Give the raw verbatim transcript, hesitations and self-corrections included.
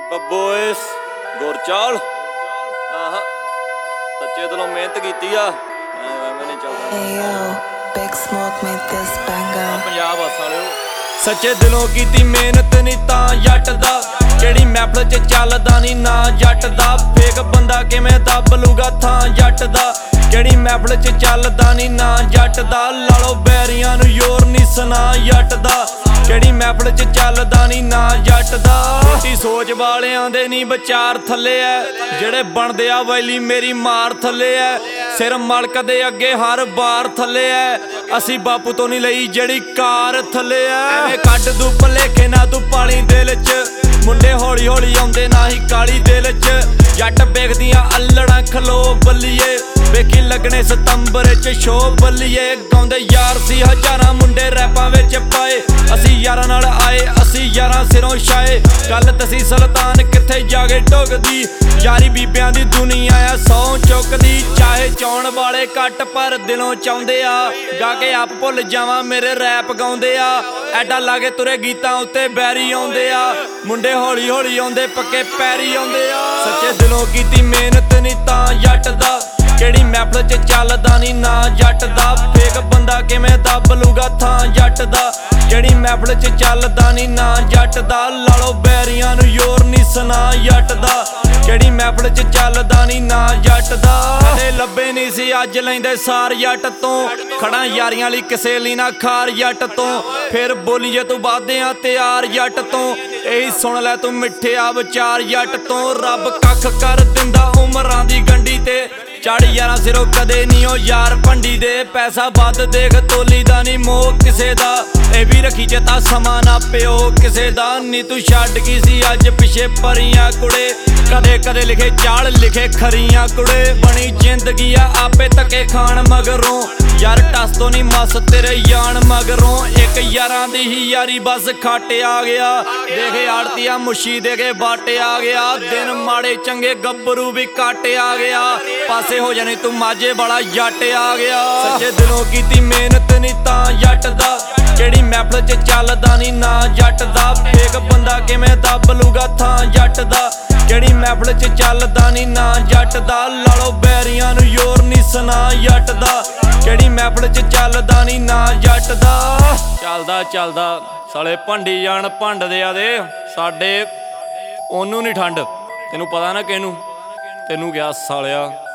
Boys Gurchal आहा सच्चे दिलों मेहनत की आ नहीं चलता Hey yo, Big Smoke made this banger. Punjab आ सालिओ सच्चे दिलों कीती मेहनत नहीं तां जट दा जेड़ी महफल च चलदा नहीं ना जट दा फेक बंदा किवें दब लूगा थां जट दा जेड़ी महफल च चलदा नहीं ना जट दा लालो बैरियां नूं योर नहीं सुना जट दा जेड़ी महफल च चलदा नहीं ना जट दा छोटी सोच वालियां दे नहीं विचार थल्ले ऐ जेड़े बनदे आ वैली मेरी मार थल्ले ऐ सिर मलक दे अगे हर बार थल्ले ऐ असी बापू तो नहीं लई जेड़ी कार थल्ले ऐ कट दू भलेखे ना तू पाली दिल च मुंडे हौली हौली आउंदे ना ही काली दिल च जट बेखदियां अल्लड़ां खलो बल्लिए वेखी लगने सितंबर च शो बल्लिए गाउंदे यार सी हजारां मुंडे रैपां विच पाए असी यारां नाल आए असी यारां सिरों छाए गल दसी सुल्तान कित्थे जाके ढुकदी यारी बीबियां दी दुनिया आ सौ चुकदी चाहे चाउण वाले घट पर दिलों चाहुंदे आ गा के आप भुल जावां मेरे रैप गाउंदे आ ऐडा लागे तुरे गीतां उत्ते बैरी आउंदे आ मुंडे हौली हौली आउंदे पक्के पैरी आउंदे आ सच्चे दिलों कीती मेहनत नहीं तां जट दा जेड़ी महफल च चलदा नहीं ना जट दा फेक बंदा किवें दब लूगा थां जट दा जेड़ी महफल च चलदा नहीं ना जट दा लालो बैरियां नूं योर नहीं सुना जट दा जेड़ी महफल च चलदा नहीं ना जट दा कदे लब्बे नहीं सी अज लैंदे सार जट तों खड़ा यारियां लई किसे लई ना खार जट तों फिर बोली जे तू वादियां तैयार जट तों यही सुन लै तू मिठिया विचार जट तों रब कख कर दिंदा उमरां दी गंढी ते चढ़ यारां सिरों कदे नहीं ओ यार भंडी दे पैसा वध देख तोली दा नहीं मोह किसे दा ए भी रखी चेता समा ना प्यो किसे दा नी तू छड्ड गई सी अज पिछे परियां कुड़े कदे कदे लिखे चाल लिखे खरियां कुड़े बनी जिंदगी आ आपे धक्के खान मगरों यार टस तो नहीं मस तेरे यान मगरों एक यारां दी ही यारी बस खाटे आ गया देखे आड़तिया मुशी देखे बाटे आ गया दिन माड़े चंगे गब्बरू भी काटे आ गया पासे हो जाने तू माजे बड़ा जट आ गया सच्चे दिलों कीती मेहनत नहीं तां जट दा जेड़ी महफल च चलदा नहीं ना जट दा फेक बंदा किवें दब लूगा थां जट दा जेड़ी महफल च चलदा नहीं ना जट दा लालो बैरियां नूं योर नहीं सुना जट दा जेड़ी महफल च चलदा नहीं ना जट दा चलदा चलदा साले भंडी जान भंडदे आ दे साडे ओनू नहीं ठंड तेनू पता ना किहनू तेनू क्या सालिया।